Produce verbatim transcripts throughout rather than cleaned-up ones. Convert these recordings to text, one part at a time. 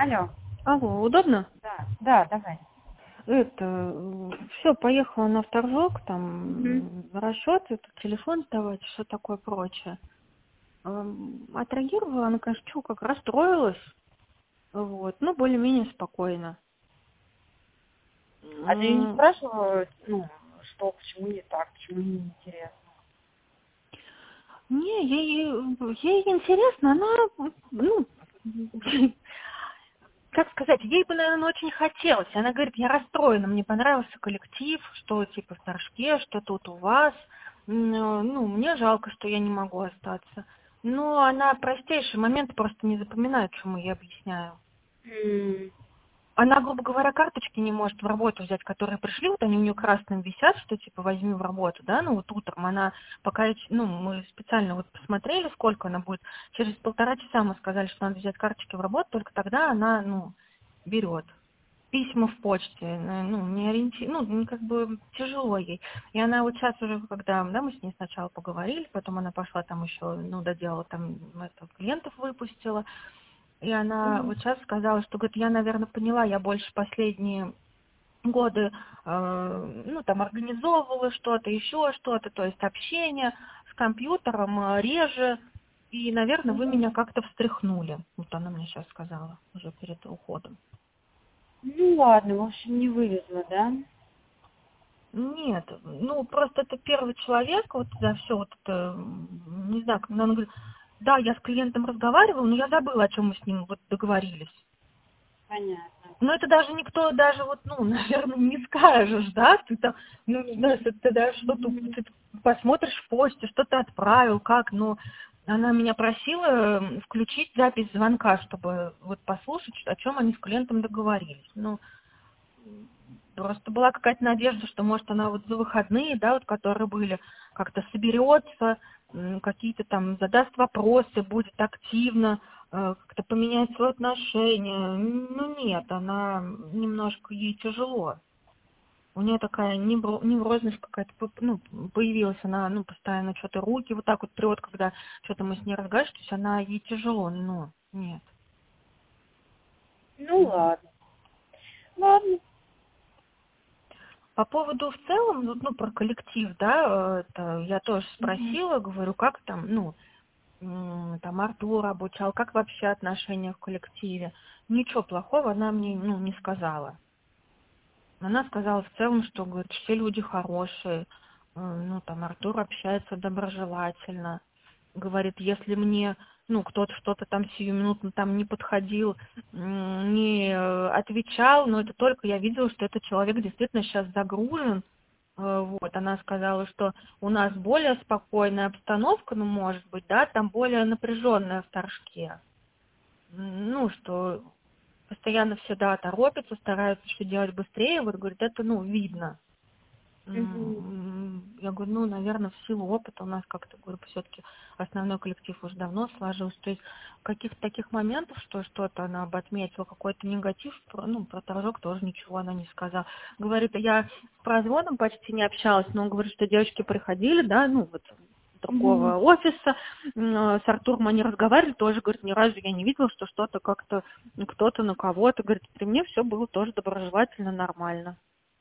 Алло. Алло, удобно? Да, да, давай. Это, все, поехала на вторжок, Угу. там, расчет, это, телефон сдавать, что такое прочее. Эм, Отреагировала, она, конечно, чё, как расстроилась, вот, ну, более-менее спокойно. А ты не М, спрашивала, ну, что, почему не так, почему не интересно? Не, ей, ей интересно, она, ну, как сказать, ей бы, наверное, очень хотелось. Она говорит, я расстроена, мне понравился коллектив, что типа в Торжке, что тут у вас. М, Ну, мне жалко, что я не могу остаться. Но она простейший момент просто не запоминает, чему я объясняю. М, Она, грубо говоря, карточки не может в работу взять, которые пришли, вот они у нее красным висят, что типа возьми в работу, да, ну вот утром она, пока, я ч- ну, мы специально вот посмотрели, сколько она будет, через полтора часа мы сказали, что надо взять карточки в работу, только тогда она, ну, берет. Письма в почте, э, ну, не ориенти... ну, не как бы тяжело ей. И она вот сейчас уже, когда, да, мы с ней сначала поговорили, потом она пошла там еще, ну, доделала там, это, клиентов выпустила, и она мгм. вот сейчас сказала, что, говорит, я, наверное, поняла, я больше последние годы, э, ну, там, организовывала что-то, еще что-то, то есть общение с компьютером э, реже, и, наверное, вы меня как-то встряхнули. Вот она мне сейчас сказала, уже перед уходом. Ну ладно, в общем, не вывезла, да? Нет, ну, просто это первый человек, вот за все вот это, м, не знаю, когда он говорит, да, я с клиентом разговаривала, но я забыла, о чем мы с ним вот договорились. Понятно. Ну, это даже никто даже вот, ну, наверное, не скажешь, да, ты там, ну, не знаю, если ты даже что-то, Мгм. ты посмотришь в посте, что ты отправил, как, но она меня просила м, включить запись звонка, чтобы вот послушать, о чем они с клиентом договорились. Ну, просто была какая-то надежда, что, может, она вот за выходные, да, вот, которые были, как-то соберется, м, какие-то там задаст вопросы, будет активно, э, как-то поменять свое отношение. Ну, нет, она немножко, ей тяжело. У нее такая невро- неврозность какая-то, поп- ну, появилась, она, ну, постоянно что-то руки вот так вот трет, когда что-то мы с ней разговариваем, то есть она, ей тяжело, но нет. Ну ладно. Ладно. По поводу в целом, ну, ну, про коллектив, да, э, это я тоже Мгм. спросила, говорю, как там, ну, м, там Артур обучал, как вообще отношения в коллективе. Ничего плохого она мне, ну, не сказала. Она сказала в целом, что, говорит, все люди хорошие, э, ну, там Артур общается доброжелательно. Говорит, если мне, ну, кто-то что-то там сиюминутно там не подходил, м, не э, отвечал, но это только я видела, что этот человек действительно сейчас загружен. Э, Вот, она сказала, что у нас более спокойная обстановка, ну, может быть, да, там более напряженная в Торжке. М, Ну, что постоянно все, да, торопятся, стараются все делать быстрее. Вот, говорит, это, ну, видно. Мгм. М, Я говорю, ну, наверное, в силу опыта у нас как-то, говорю, все-таки основной коллектив уже давно сложился. То есть каких-то таких моментов, что что-то она бы отметила, какой-то негатив, про- ну, про торжок тоже ничего она не сказала. Говорит, я с производом почти не общалась, но он говорит, что девочки приходили, да, ну, вот Мгм. другого офиса, м, э, с Артуром они разговаривали, тоже, говорит, ни разу я не видела, что что-то как-то, ну, кто-то на кого-то, говорит, при мне все было тоже доброжелательно, нормально.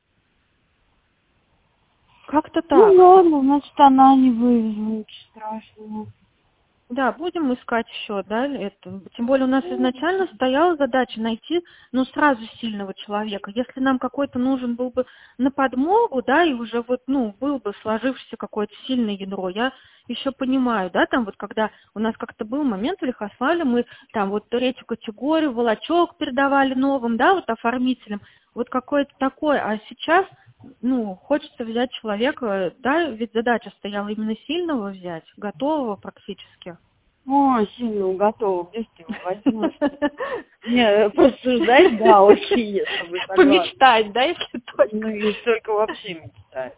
Как-то Ну так. ладно, значит, она не вывезла, ничего страшного. Да, будем искать еще, да, это. Тем более у нас Ну, изначально стояла задача найти, ну, сразу сильного человека. Если нам какой-то нужен был бы на подмогу, да, и уже вот, ну, был бы сложившееся какое-то сильное ядро, я еще понимаю, да, там вот когда у нас как-то был момент в Лихославле, мы там вот третью категорию, волочок передавали новым, да, вот оформителям, вот какое-то такое, а сейчас, ну, хочется взять человека, да, ведь задача стояла именно сильного взять, готового практически. О, сильно готова. Где ж ты его возьмешь? Не, порассуждать, да, окей, я с тобой согласна. Помечтать, да, если Ну только. и только вообще мечтать.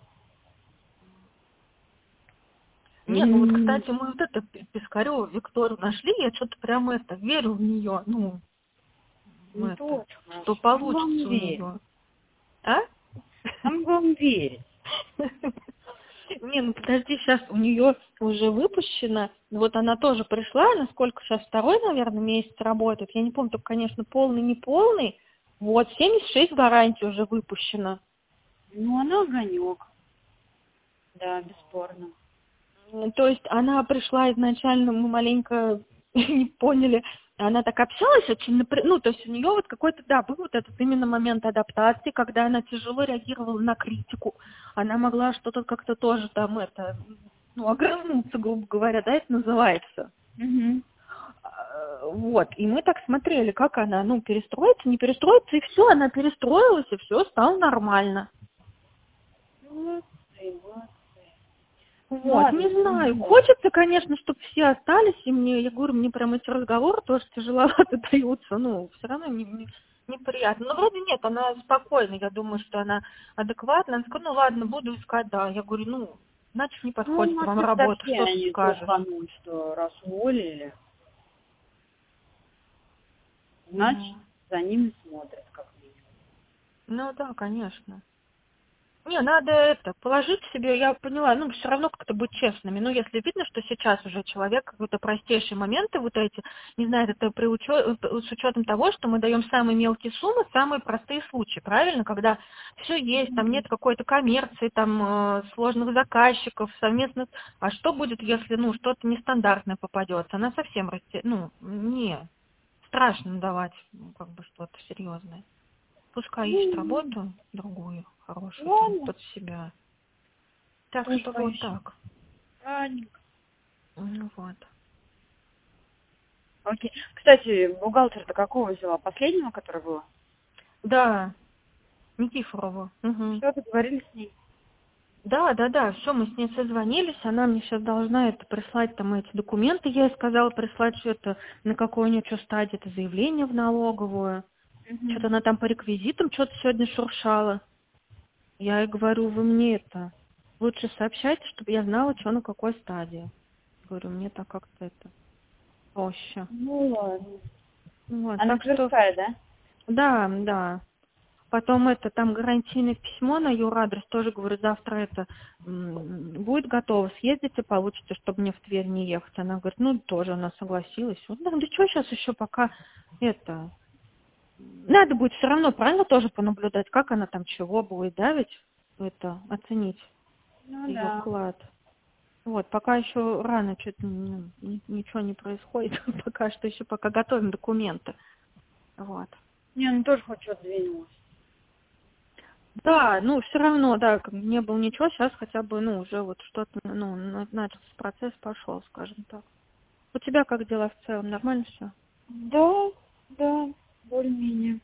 Нет, ну вот, М, кстати, мы вот это Пи- Пискареву Викторию нашли, я что-то прямо это верю в нее, ну, Ну это, точно. что Самое главное получится у верить. нее. А? Самое главное верить. Не, ну подожди, сейчас у нее уже выпущено. Вот она тоже пришла, насколько сейчас второй, наверное, месяц работает. Я не помню, только, конечно, полный, не полный. Вот, семьдесят шесть гарантий уже выпущено. Ну, она огонек. Да, бесспорно. То есть она пришла изначально, мы маленько не поняли, она так общалась очень, напря- ну, то есть у нее вот какой-то, да, был вот этот именно момент адаптации, когда она тяжело реагировала на критику. Она могла что-то как-то тоже там, это, ну, огрызнуться, грубо говоря, да, это называется. Угу. А, Вот, и мы так смотрели, как она, ну, перестроится, не перестроится, и все, она перестроилась, и все стало нормально. Вот, и вот. Вот, Ладно, не знаю. ну, Хочется, конечно, чтобы все остались, и мне, я говорю, мне прям эти разговоры тоже тяжеловато даются, ну, все равно не, не- неприятно. Но вроде нет, она спокойна, я думаю, что она адекватна. Она сказала, ну ладно, буду искать, да. Я говорю, ну, значит, не ну, подходит вам может, работа, все что ты они скажешь? тупанут, что раз уволили, значит, за ними смотрят, как минимум. Ну да, конечно. Не, надо это, положить себе, я поняла, ну, все равно как-то быть честными. Ну, если видно, что сейчас уже человек какие-то простейшие моменты вот эти, не знаю, это при учё- с учетом того, что мы даем самые мелкие суммы, самые простые случаи, правильно? Когда все есть, там нет какой-то коммерции, там э, сложных заказчиков, совместных. А что будет, если, ну, что-то нестандартное попадется? Она совсем расте... ну, не, страшно давать, ну, как бы что-то серьезное. Пускай ищет Ну, работу другую, хорошую, там, ладно, под себя. Так тоже что вот поищем. так. Правильненько. Ну вот. Окей. Кстати, бухгалтер-то какого взяла? Последнего, который был? Да, Никифорову. Мгм. Что, договорились с ней? Да, да, да, все, мы с ней созвонились, она мне сейчас должна это прислать, там, эти документы, я ей сказала прислать, что это, на какой у нее что стадии, это заявление в налоговую. Угу. Что-то она там по реквизитам что-то сегодня шуршала. Я ей говорю, вы мне это, лучше сообщайте, чтобы я знала, что на какой стадии. Говорю, мне так как-то это проще. Ну ладно. Вот, Она так что, Тверская, да? да, да. Потом это, там гарантийное письмо на юрадрес, тоже, говорю, завтра это м, будет готово, съездите, получите, чтобы мне в Тверь не ехать. Она говорит, ну, тоже она согласилась. Вот, да, да что сейчас еще пока это... Надо будет все равно, правильно, тоже понаблюдать, как она там, чего будет, да, ведь это, оценить Ну ее да. вклад. Вот, пока еще рано, что-то ничего не происходит, пока что еще пока готовим документы. Вот. Не, ну тоже хоть что-то двинулось. Да, ну все равно, да, как бы не было ничего, сейчас хотя бы, ну, уже вот что-то, ну, на- начался процесс, пошел, скажем так. У тебя как дела в целом? Нормально все? Да, да, более-менее.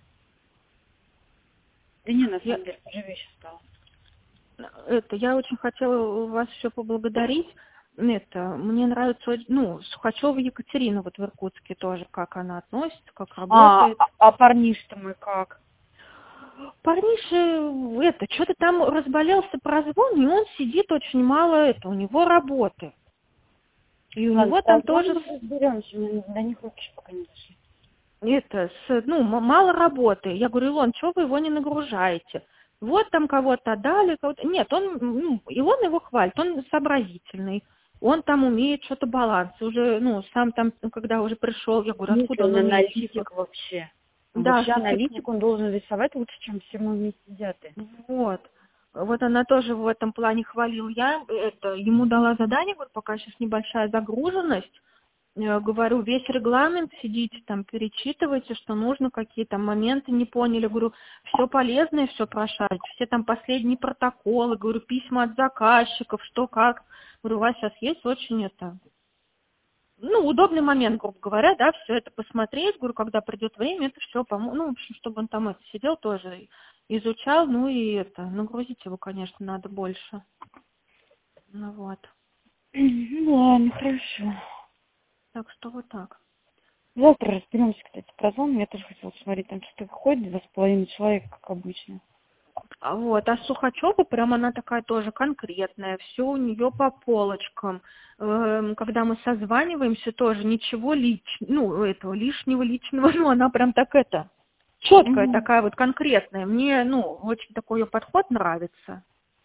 Да не, на Я, самом деле, поживее стало. это, я очень хотела вас еще поблагодарить. Это, мне нравится, ну, Сухачева Екатерина вот в Иркутске тоже, как она относится, как А, работает. а, а парниш-то мы как? Парниша, это, что-то там разболелся прозвон, и он сидит очень мало, это, у него работы. И у Ладно, него там позвоним, тоже мы разберемся, мы до них вообще пока не дошли. это, с, ну, м- мало работы. Я говорю, Илон, чего вы его не нагружаете? Вот там кого-то отдали, кого-то... Нет, он, ну, и он его хвалит, он сообразительный. Он там умеет что-то баланс. Уже, ну, сам там, ну, когда уже пришел, я говорю, Нет, откуда он он умеет цифры? аналитик вообще. Он Да, вообще что цифры... аналитик, он должен рисовать лучше, чем все мы вместе взятые. Вот. Вот она тоже в этом плане хвалила. Я это, ему дала задание, говорю, пока сейчас небольшая загруженность. Э, Говорю, весь регламент сидите там, перечитывайте, что нужно, какие там моменты не поняли. Говорю, все полезное, все прошарить, все там последние протоколы, говорю, письма от заказчиков, что как. Говорю, у вас сейчас есть очень это, ну, удобный момент, грубо говоря, да, все это посмотреть, говорю, когда придет время, это все поможет, ну, в общем, чтобы он там это сидел тоже, изучал, ну и это, нагрузить его, конечно, надо больше. Ну вот, Ну ладно, хорошо. так что вот так. Завтра разберемся, кстати, про зону. Я тоже хотела посмотреть, там что-то ходит, два с половиной человека, как обычно. А Вот, а Сухачева прям она такая тоже конкретная, все у нее по полочкам. Эм, Когда мы созваниваемся, тоже ничего лич, ну, этого лишнего личного, ну, она прям так это, четкая Угу. такая вот конкретная. Мне, ну, очень такой ее подход нравится.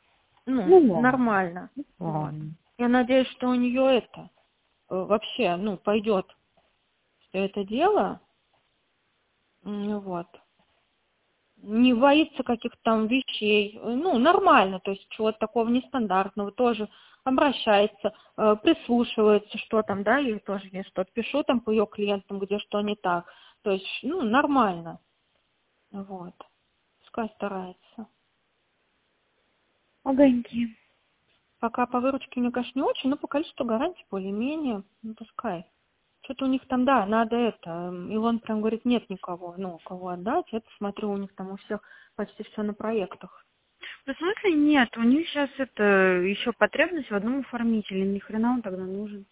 ну, Ну ладно. нормально. Ладно. Я надеюсь, что у нее это э, вообще, ну, пойдет все это дело. М, Вот. Не боится каких-то там вещей. Э, Ну, нормально, то есть чего-то такого нестандартного тоже обращается, э, прислушивается, что там, да, и тоже я что-то пишу там по ее клиентам, где что не так. То есть, ну, нормально. Вот. Пускай старается. Огоньки. Пока по выручке, мне, конечно, не очень, но по количеству гарантий более-менее, ну, пускай. Что-то у них там, да, надо это. эм, Илон прям говорит, нет никого, ну, кого отдать. Это, смотрю, у них там у всех почти все на проектах. Да в смысле нет, у них сейчас это еще потребность в одном оформителе. Ни хрена он тогда нужен.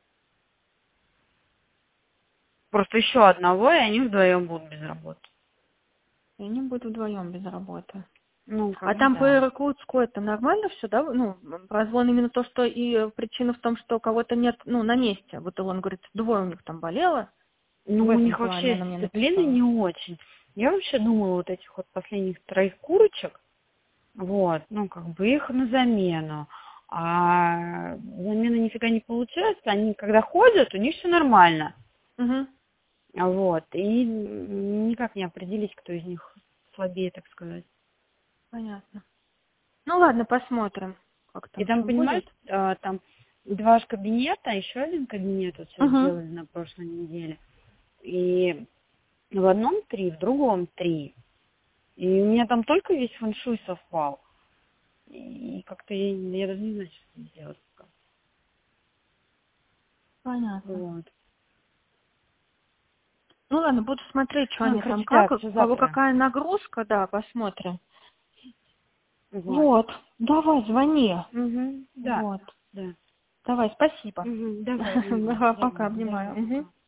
Просто еще одного, и они вдвоем будут без работы. И они будут вдвоем без работы. Ну, А как бы там по да. Иркутску это нормально все, да? Ну, прозвон именно то, что и э, причина в том, что кого-то нет, ну, на месте. Вот Илон говорит, двое у них там болело. Ну, В у этом них плане вообще она с мне дисциплиной написала. не очень. Я вообще думала, вот этих вот последних троих курочек, вот, ну, как бы их на замену. А замена нифига не получается. Они, когда ходят, у них все нормально. Угу. Вот. И никак не определить, кто из них слабее, так сказать. Понятно. Ну ладно, посмотрим, как И там там, что понимаешь, будет. а, там два ж кабинета, еще один кабинет вот сейчас Угу. сделали на прошлой неделе. И в одном три, в другом три. И у меня там только весь фэншуй совпал. И как-то я, я даже не знаю, что с ним сделать пока. Понятно. Вот. Ну ладно, буду смотреть, что Ну, они там короче, как, так, у все кого завтра. какая нагрузка, да, посмотрим. Вот. Вот, давай, звони. Угу. Да, Вот, да. давай, спасибо. Угу. Давай, обнимаю. Давай, пока, Давай, обнимаю. давай, Мгм. пока.